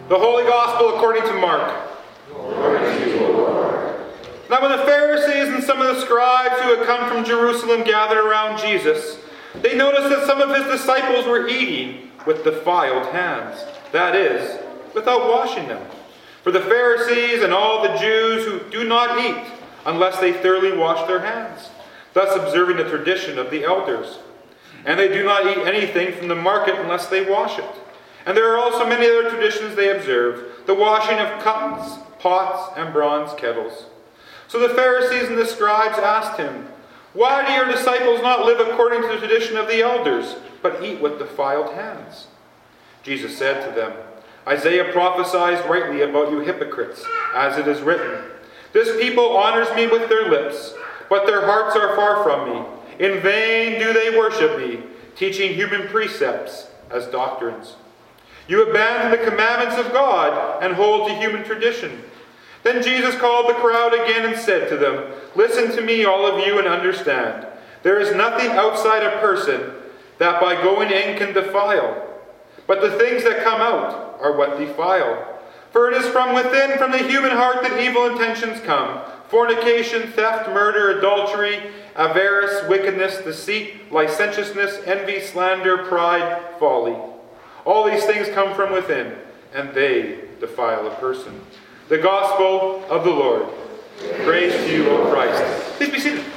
The Holy Gospel according to Mark. Glory to you, Lord. Now when the Pharisees and some of the scribes who had come from Jerusalem gathered around Jesus, they noticed that some of his disciples were eating with defiled hands, that is, without washing them. For the Pharisees and all the Jews who do not eat unless they thoroughly wash their hands, thus observing the tradition of the elders. And they do not eat anything from the market unless they wash it. And there are also many other traditions they observe, the washing of cups, pots, and bronze kettles. So the Pharisees and the scribes asked him, "Why do your disciples not live according to the tradition of the elders, but eat with defiled hands?" Jesus said to them, "Isaiah prophesied rightly about you hypocrites, as it is written, 'This people honors me with their lips, but their hearts are far from me. In vain do they worship me, teaching human precepts as doctrines. You abandon the commandments of God and hold to human tradition.'" Then Jesus called the crowd again and said to them, "Listen to me, all of you, and understand. There is nothing outside a person that by going in can defile. But the things that come out are what defile. For it is from within, from the human heart, that evil intentions come. Fornication, theft, murder, adultery, avarice, wickedness, deceit, licentiousness, envy, slander, pride, folly. All these things come from within, and they defile a person." The Gospel of the Lord. Praise to you, O Christ. Please be seated.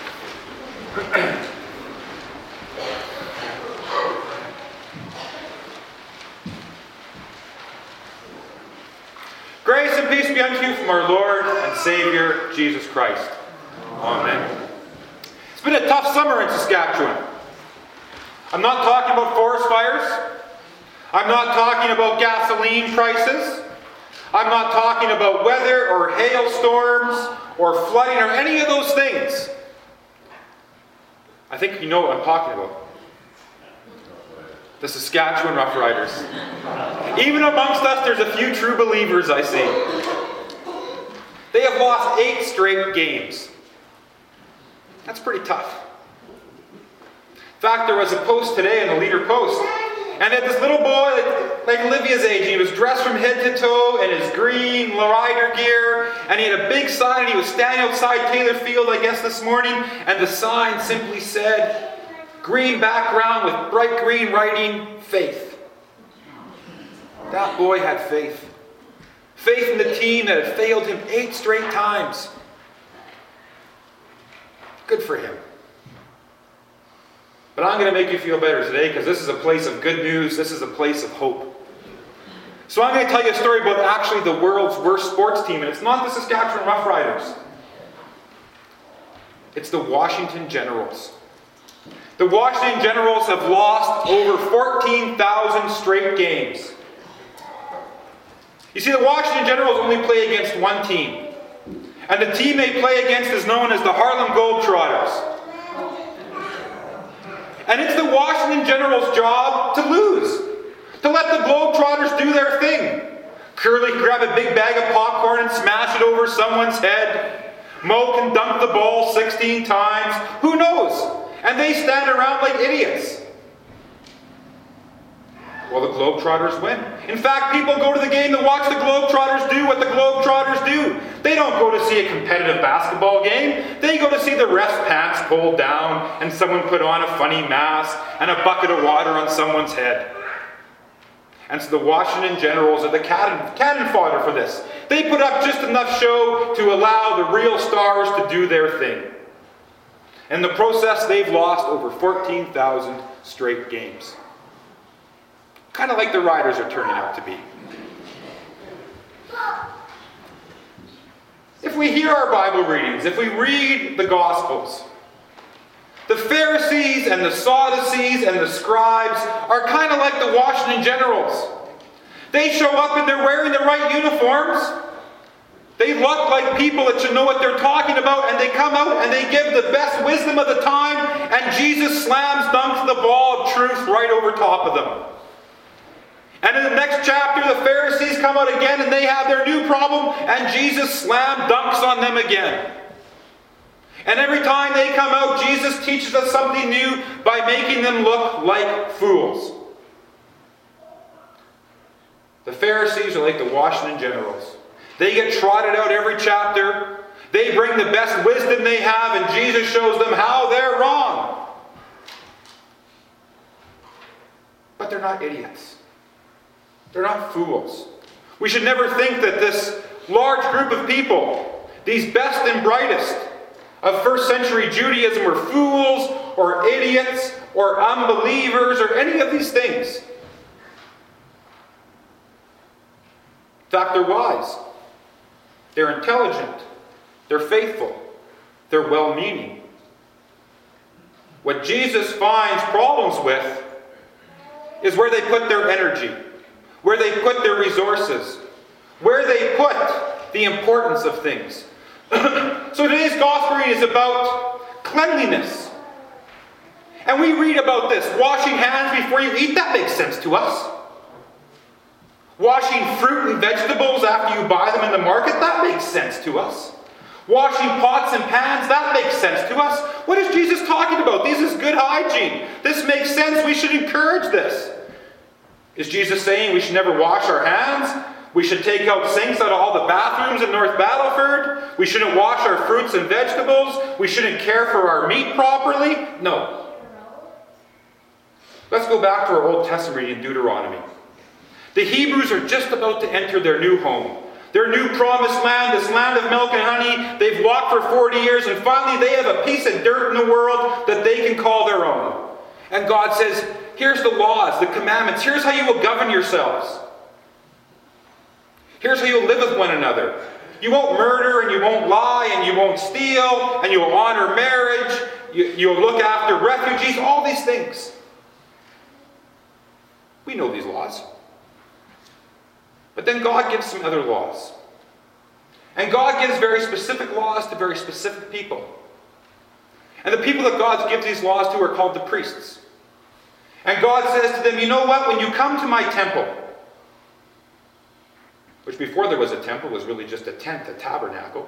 Grace and peace be unto you from our Lord and Savior, Jesus Christ. Amen. It's been a tough summer in Saskatchewan. I'm not talking about forest fires. I'm not talking about gasoline prices. I'm not talking about weather or hailstorms or flooding or any of those things. I think you know what I'm talking about. The Saskatchewan Roughriders. Even amongst us, there's a few true believers, I see. They have lost 8 straight games. That's pretty tough. In fact, there was a post today in the Leader Post, and they had this little boy, like Olivia's age, and he was dressed from head to toe in his green rider gear, and he had a big sign, and he was standing outside Taylor Field, I guess, this morning, and the sign simply said, green background with bright green writing, faith. That boy had faith. Faith in the team that had failed him 8 straight times. Good for him. But I'm going to make you feel better today, because this is a place of good news. This is a place of hope. So I'm going to tell you a story about actually the world's worst sports team. And it's not the Saskatchewan Roughriders. It's the Washington Generals. The Washington Generals have lost over 14,000 straight games. You see, the Washington Generals only play against one team. And the team they play against is known as the Harlem Globetrotters. And it's the Washington Generals' job to lose. To let the Globetrotters do their thing. Curly can grab a big bag of popcorn and smash it over someone's head. Mo can dunk the ball 16 times. Who knows? And they stand around like idiots. Well, the Globetrotters win. In fact, people go to the game to watch the Globetrotters do what the Globetrotters do. They don't go to see a competitive basketball game. They go to see the ref's pants pulled down and someone put on a funny mask and a bucket of water on someone's head. And so the Washington Generals are the cannon fodder for this. They put up just enough show to allow the real stars to do their thing. In the process, they've lost over 14,000 straight games. Kind of like the Riders are turning out to be. If we hear our Bible readings, if we read the Gospels, the Pharisees and the Sadducees and the scribes are kind of like the Washington Generals. They show up and they're wearing the right uniforms. They look like people that should know what they're talking about, and they come out and they give the best wisdom of the time, and Jesus slams dunks the ball of truth right over top of them. And in the next chapter, the Pharisees come out again and they have their new problem, and Jesus slam dunks on them again. And every time they come out, Jesus teaches us something new by making them look like fools. The Pharisees are like the Washington Generals. They get trotted out every chapter. They bring the best wisdom they have, and Jesus shows them how they're wrong. But they're not idiots. They're not fools. We should never think that this large group of people, these best and brightest of first century Judaism, were fools or idiots or unbelievers or any of these things. In fact, they're wise. They're intelligent. They're faithful. They're well-meaning. What Jesus finds problems with is where they put their energy, where they put their resources, where they put the importance of things. So today's gospel reading is about cleanliness. And we read about this. Washing hands before you eat, that makes sense to us. Washing fruit and vegetables after you buy them in the market, that makes sense to us. Washing pots and pans, that makes sense to us. What is Jesus talking about? This is good hygiene. This makes sense. We should encourage this. Is Jesus saying we should never wash our hands? We should take out sinks out of all the bathrooms in North Battleford? We shouldn't wash our fruits and vegetables? We shouldn't care for our meat properly? No. Let's go back to our Old Testament reading in Deuteronomy. The Hebrews are just about to enter their new home. Their new promised land, this land of milk and honey. They've walked for 40 years and finally they have a piece of dirt in the world that they can call their own. And God says, here's the laws, the commandments. Here's how you will govern yourselves. Here's how you'll live with one another. You won't murder and you won't lie and you won't steal and you'll honor marriage. You'll look after refugees, all these things. We know these laws. But then God gives some other laws. And God gives very specific laws to very specific people. And the people that God gives these laws to are called the priests. And God says to them, you know what? When you come to my temple, which before there was a temple was really just a tent, a tabernacle.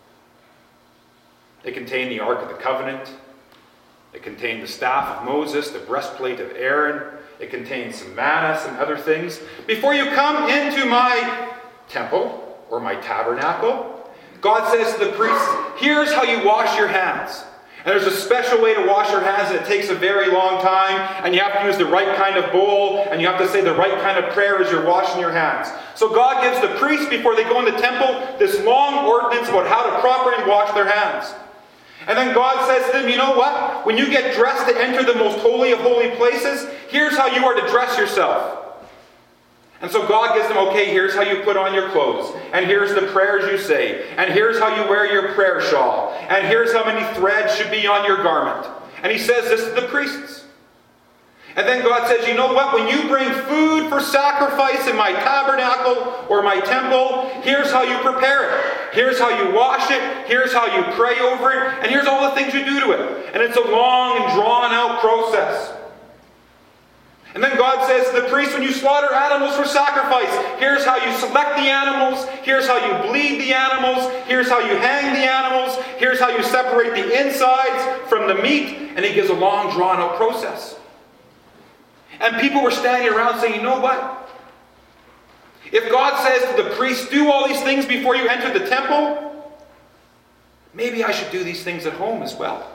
It contained the Ark of the Covenant. It contained the staff of Moses, the breastplate of Aaron. It contains some manna, some other things. Before you come into my temple, or my tabernacle, God says to the priests, here's how you wash your hands. And there's a special way to wash your hands, and it takes a very long time, and you have to use the right kind of bowl, and you have to say the right kind of prayer as you're washing your hands. So God gives the priests, before they go in the temple, this long ordinance about how to properly wash their hands. And then God says to them, you know what? When you get dressed to enter the most holy of holy places, here's how you are to dress yourself. And so God gives them, okay, here's how you put on your clothes. And here's the prayers you say. And here's how you wear your prayer shawl. And here's how many threads should be on your garment. And he says this to the priests. And then God says, you know what? When you bring food for sacrifice in my tabernacle or my temple, here's how you prepare it. Here's how you wash it. Here's how you pray over it. And here's all the things you do to it. And it's a long and drawn out process. And then God says to the priest, when you slaughter animals for sacrifice, here's how you select the animals. Here's how you bleed the animals. Here's how you hang the animals. Here's how you separate the insides from the meat. And he gives a long drawn out process. And people were standing around saying, you know what? If God says to the priest, do all these things before you enter the temple, maybe I should do these things at home as well.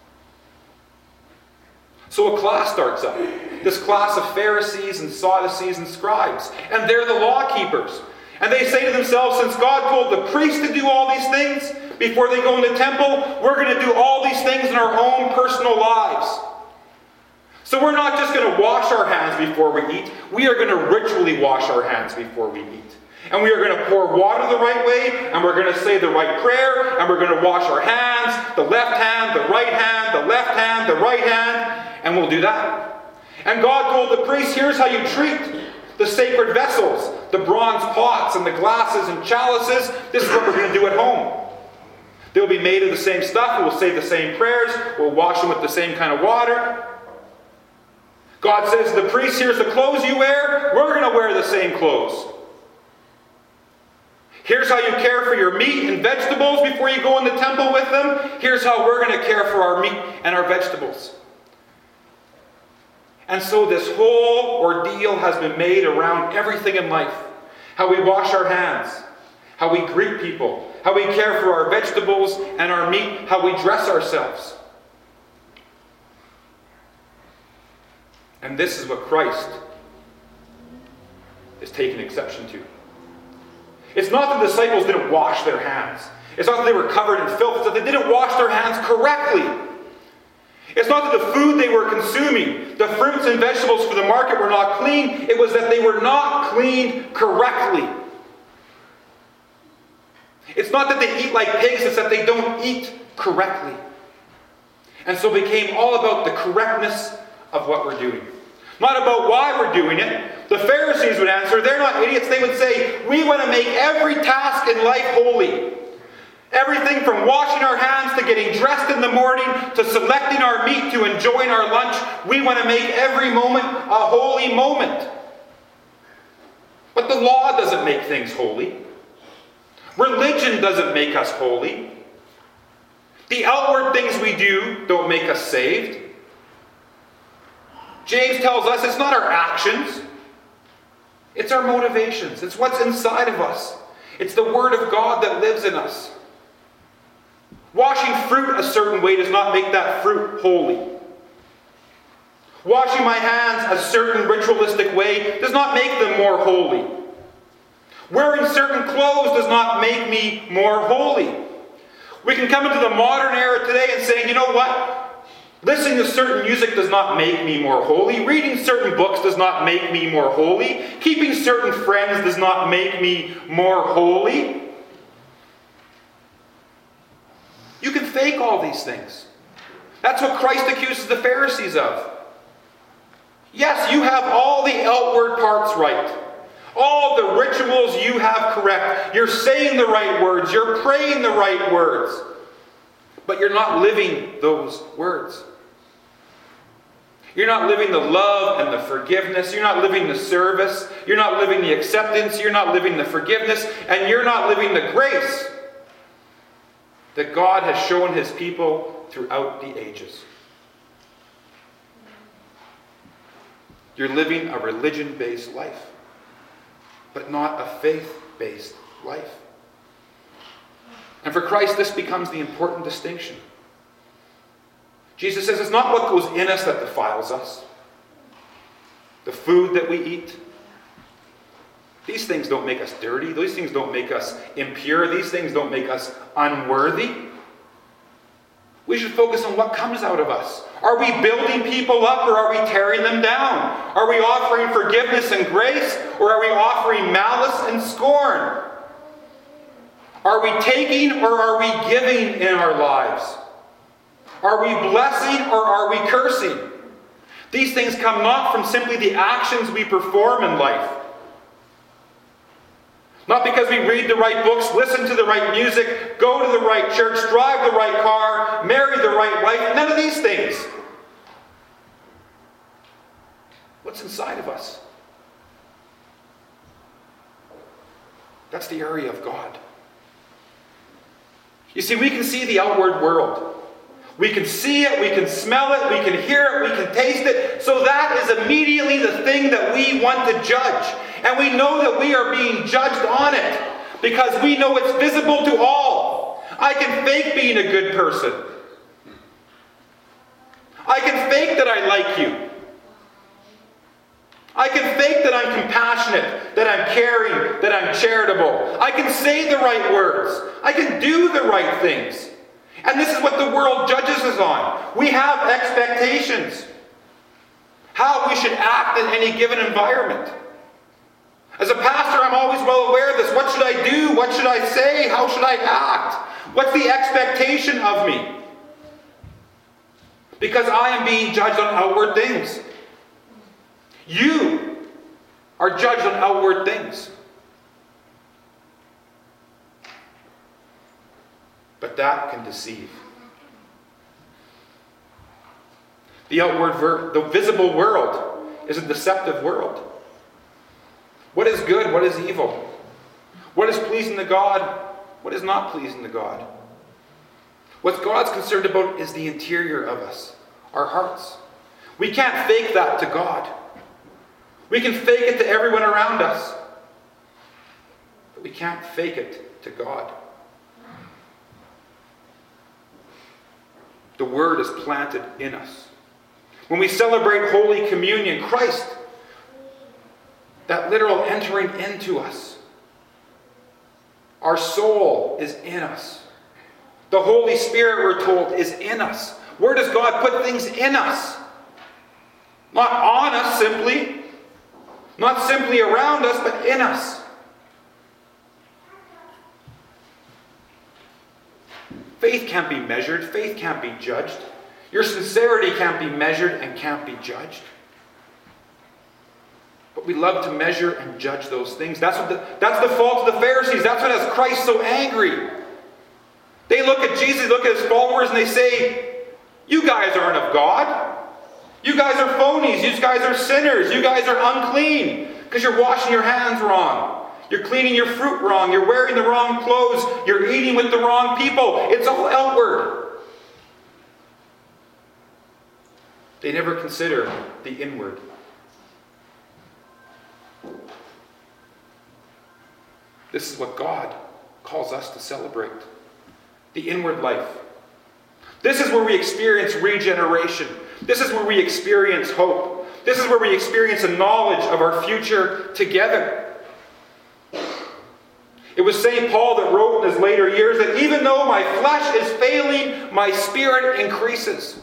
So a class starts up. This class of Pharisees and Sadducees and scribes. And they're the law keepers. And they say to themselves, since God told the priest to do all these things before they go in the temple, we're going to do all these things in our own personal lives. So we're not just going to wash our hands before we eat. We are going to ritually wash our hands before we eat. And we are going to pour water the right way, and we're going to say the right prayer, and we're going to wash our hands, the left hand, the right hand, the left hand, the right hand, and we'll do that. And God told the priests, here's how you treat the sacred vessels, the bronze pots and the glasses and chalices. This is what we're going to do at home. They'll be made of the same stuff. We'll say the same prayers. We'll wash them with the same kind of water. God says to the priest, here's the clothes you wear. We're going to wear the same clothes. Here's how you care for your meat and vegetables before you go in the temple with them. Here's how we're going to care for our meat and our vegetables. And so this whole ordeal has been made around everything in life. how we wash our hands, how we greet people, how we care for our vegetables and our meat, how we dress ourselves. And this is what Christ is taking exception to. It's not that the disciples didn't wash their hands. It's not that they were covered in filth. It's that they didn't wash their hands correctly. It's not that the food they were consuming, the fruits and vegetables for the market, were not clean. It was that they were not cleaned correctly. It's not that they eat like pigs. It's that they don't eat correctly. And so it became all about the correctness of what we're doing. Not about why we're doing it. The Pharisees would answer, they're not idiots. They would say, we want to make every task in life holy. Everything from washing our hands to getting dressed in the morning to selecting our meat to enjoying our lunch. We want to make every moment a holy moment. But the law doesn't make things holy. Religion doesn't make us holy. The outward things we do don't make us saved. James tells us it's not our actions. It's our motivations. It's what's inside of us. It's the Word of God that lives in us. Washing fruit a certain way does not make that fruit holy. Washing my hands a certain ritualistic way does not make them more holy. Wearing certain clothes does not make me more holy. We can come into the modern era today and say, you know what? Listening to certain music does not make me more holy. Reading certain books does not make me more holy. Keeping certain friends does not make me more holy. You can fake all these things. That's what Christ accuses the Pharisees of. Yes, you have all the outward parts right. All the rituals you have correct. You're saying the right words. You're praying the right words. But you're not living those words. You're not living the love and the forgiveness. You're not living the service. You're not living the acceptance. You're not living the forgiveness. And you're not living the grace that God has shown His people throughout the ages. You're living a religion-based life, but not a faith-based life. And for Christ, this becomes the important distinction. Jesus says it's not what goes in us that defiles us. The food that we eat. These things don't make us dirty. These things don't make us impure. These things don't make us unworthy. We should focus on what comes out of us. Are we building people up or are we tearing them down? Are we offering forgiveness and grace or are we offering malice and scorn? Are we taking or are we giving in our lives? Are we blessing or are we cursing? These things come not from simply the actions we perform in life. Not because we read the right books, listen to the right music, go to the right church, drive the right car, marry the right wife. None of these things. What's inside of us? That's the area of God. You see, we can see the outward world. We can see it, we can smell it, we can hear it, we can taste it. So that is immediately the thing that we want to judge. And we know that we are being judged on it because we know it's visible to all. I can fake being a good person. I can fake that I like you. I can fake that I'm compassionate, that I'm caring, that I'm charitable. I can say the right words. I can do the right things. And this is what the world judges us on. We have expectations. How we should act in any given environment. As a pastor, I'm always well aware of this. What should I do? What should I say? How should I act? What's the expectation of me? Because I am being judged on outward things. You are judged on outward things. But that can deceive. The visible world is a deceptive world. What is good? What is evil? What is pleasing to God? What is not pleasing to God? What God's concerned about is the interior of us, our hearts. We can't fake that to God. We can fake it to everyone around us. But we can't fake it to God. The Word is planted in us. When we celebrate Holy Communion, Christ, that literal entering into us, our soul is in us. The Holy Spirit, we're told, is in us. Where does God put things in us? Not on us simply, not simply around us, but in us. Faith can't be measured. Faith can't be judged. Your sincerity can't be measured and can't be judged. But we love to measure and judge those things. That's the fault of the Pharisees. That's what has Christ so angry. They look at Jesus, look at his followers, and they say, you guys aren't of God. You guys are phonies. You guys are sinners. You guys are unclean because you're washing your hands wrong. You're cleaning your fruit wrong. You're wearing the wrong clothes. You're eating with the wrong people. It's all outward. They never consider the inward. This is what God calls us to celebrate. The inward life. This is where we experience regeneration. This is where we experience hope. This is where we experience a knowledge of our future together. It was St. Paul that wrote in his later years that even though my flesh is failing, my spirit increases.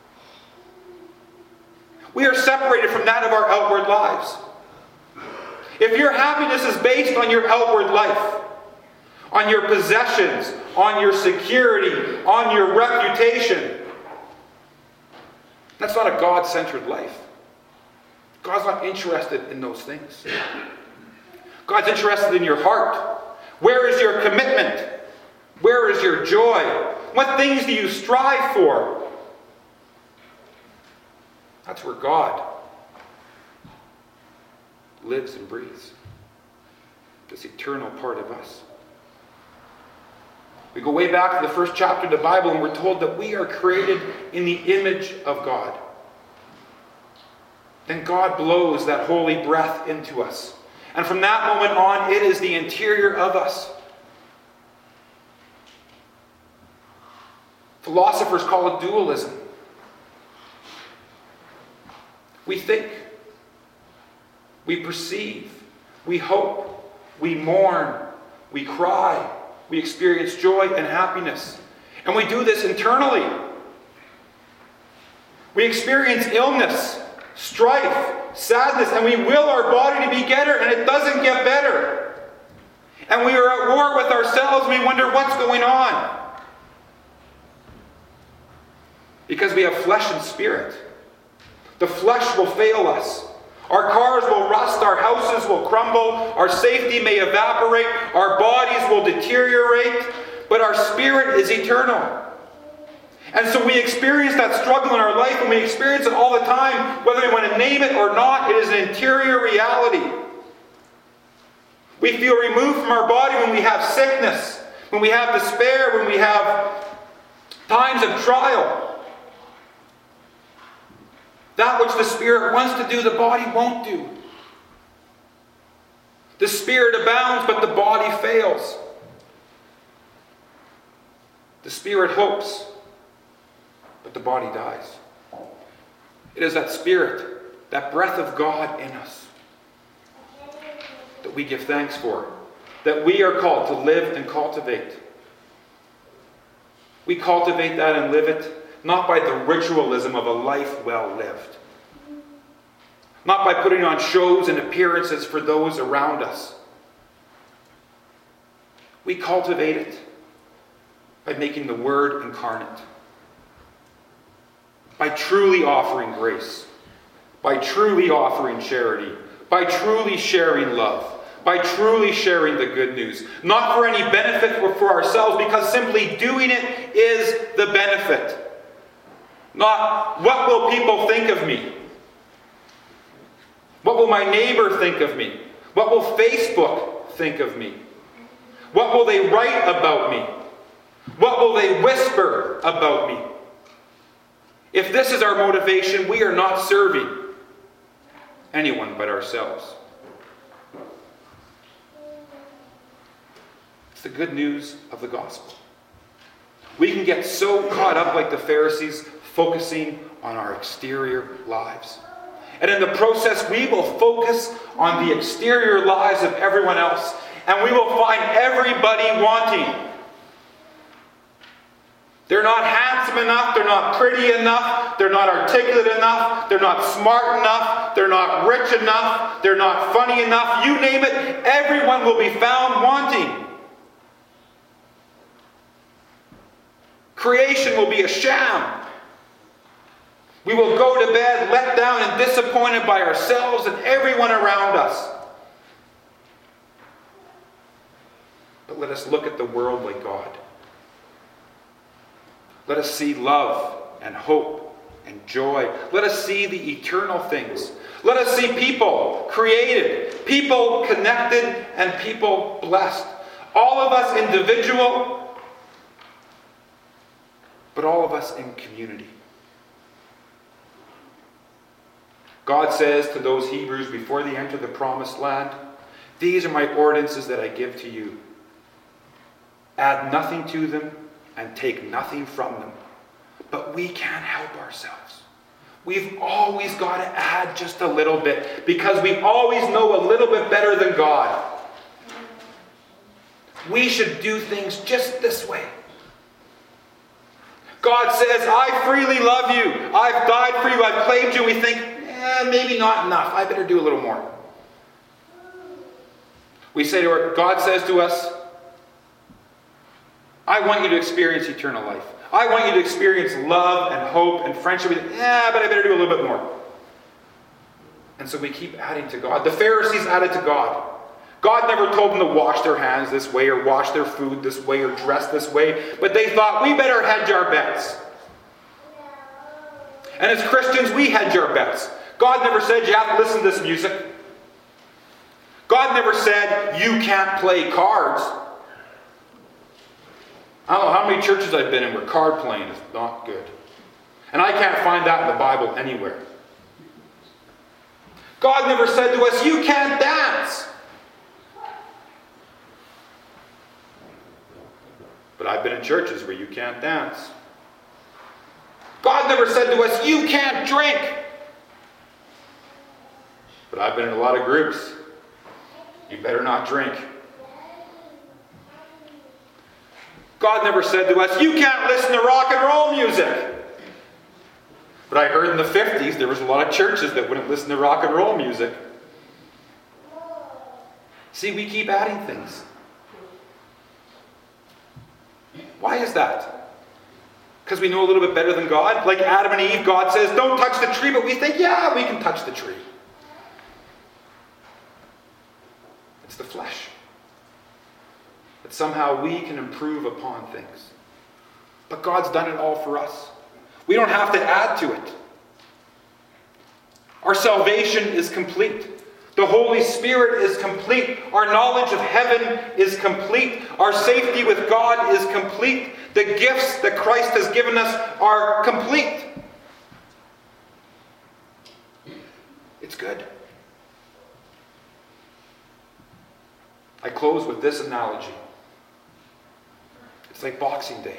We are separated from that of our outward lives. If your happiness is based on your outward life, on your possessions, on your security, on your reputation, that's not a God-centered life. God's not interested in those things. God's interested in your heart. Where is your commitment? Where is your joy? What things do you strive for? That's where God lives and breathes. This eternal part of us. We go way back to the first chapter of the Bible and we're told that we are created in the image of God. Then God blows that holy breath into us. And from that moment on, it is the interior of us. Philosophers call it dualism. We think, we perceive, we hope, we mourn, we cry, we experience joy and happiness. And we do this internally. We experience illness, strife, sadness, and we will our body to be better, and it doesn't get better. And we are at war with ourselves, and we wonder what's going on. Because we have flesh and spirit. The flesh will fail us. Our cars will rust, our houses will crumble, our safety may evaporate, our bodies will deteriorate, but our spirit is eternal. And so we experience that struggle in our life, and we experience it all the time, whether we want to name it or not. It is an interior reality. We feel removed from our body when we have sickness, when we have despair, when we have times of trial. That which the Spirit wants to do, the body won't do. The Spirit abounds, but the body fails. The Spirit hopes, but the body dies. It is that Spirit, that breath of God in us, that we give thanks for, that we are called to live and cultivate. We cultivate that and live it not by the ritualism of a life well lived, not by putting on shows and appearances for those around us. We cultivate it by making the Word incarnate, by truly offering grace, by truly offering charity, by truly sharing love, by truly sharing the good news. Not for any benefit for ourselves, because simply doing it is the benefit. Not, what will people think of me? What will my neighbor think of me? What will Facebook think of me? What will they write about me? What will they whisper about me? If this is our motivation, we are not serving anyone but ourselves. the good news of the gospel. We can get so caught up like the Pharisees, focusing on our exterior lives. And in the process, we will focus on the exterior lives of everyone else. And we will find everybody wanting. They're not handsome enough. They're not pretty enough. They're not articulate enough. They're not smart enough. They're not rich enough. They're not funny enough. You name it, everyone will be found wanting. Creation will be a sham. We will go to bed let down and disappointed by ourselves and everyone around us. But let us look at the world like God. Let us see love and hope and joy. Let us see the eternal things. Let us see people created, people connected, and people blessed. All of us individual, but all of us in community. God says to those Hebrews before they enter the promised land, "These are my ordinances that I give to you. Add nothing to them and take nothing from them." But we can't help ourselves. We've always got to add just a little bit because we always know a little bit better than God. We should do things just this way. God says, "I freely love you. I've died for you. I've claimed you." We think, maybe not enough. I better do a little more. We say to her, God says to us, "I want you to experience eternal life. I want you to experience love and hope and friendship." But I better do a little bit more. And so we keep adding to God. The Pharisees added to God. God never told them to wash their hands this way or wash their food this way or dress this way. But they thought, we better hedge our bets. And as Christians, we hedge our bets. God never said you have to listen to this music. God never said you can't play cards. I don't know how many churches I've been in where card playing is not good. And I can't find that in the Bible anywhere. God never said to us, you can't dance. But I've been in churches where you can't dance. God never said to us, you can't drink. But I've been in a lot of groups. You better not drink. God never said to us, you can't listen to rock and roll music. But I heard in the 50s there was a lot of churches that wouldn't listen to rock and roll music. See, we keep adding things. Why is that? Because we know a little bit better than God? Like Adam and Eve, God says, don't touch the tree, but we think, yeah, we can touch the tree. It's the flesh. That somehow we can improve upon things. But God's done it all for us. We don't have to add to it. Our salvation is complete. The Holy Spirit is complete. Our knowledge of heaven is complete. Our safety with God is complete. The gifts that Christ has given us are complete. It's good. I close with this analogy. It's like Boxing Day.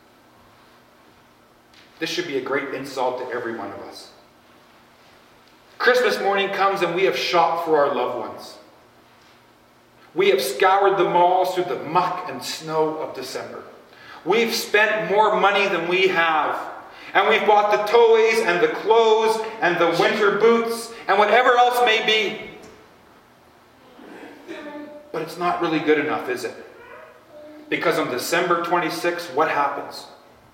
This should be a great insult to every one of us. Christmas morning comes and we have shopped for our loved ones. We have scoured the malls through the muck and snow of December. We've spent more money than we have. And we've bought the toys and the clothes and the winter boots and whatever else may be. But it's not really good enough, is it? Because on December 26th, what happens?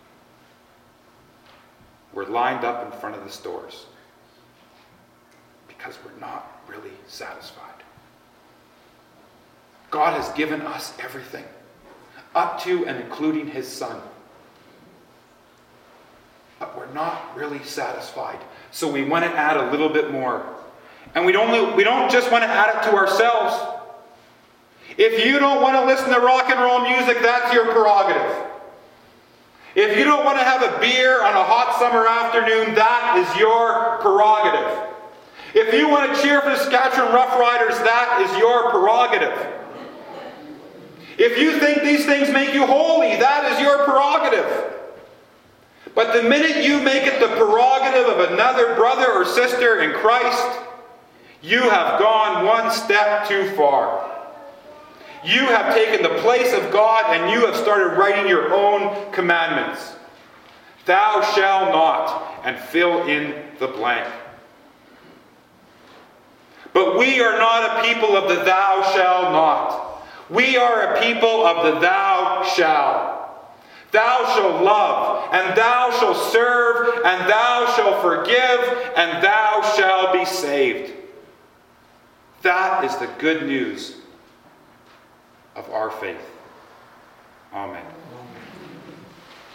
We're lined up in front of the stores. Because we're not really satisfied. God has given us everything. Up to and including His Son. But we're not really satisfied. So we want to add a little bit more. And we don't just want to add it to ourselves. If you don't want to listen to rock and roll music, that's your prerogative. If you don't want to have a beer on a hot summer afternoon, that is your prerogative. If you want to cheer for the Saskatchewan Roughriders, that is your prerogative. If you think these things make you holy, that is your prerogative. But the minute you make it the prerogative of another brother or sister in Christ, you have gone one step too far. You have taken the place of God and you have started writing your own commandments. Thou shalt not, and fill in the blank. But we are not a people of the thou shalt not. We are a people of the thou shalt. Thou shalt love, and thou shalt serve, and thou shalt forgive, and thou shalt be saved. That is the good news of our faith. Amen.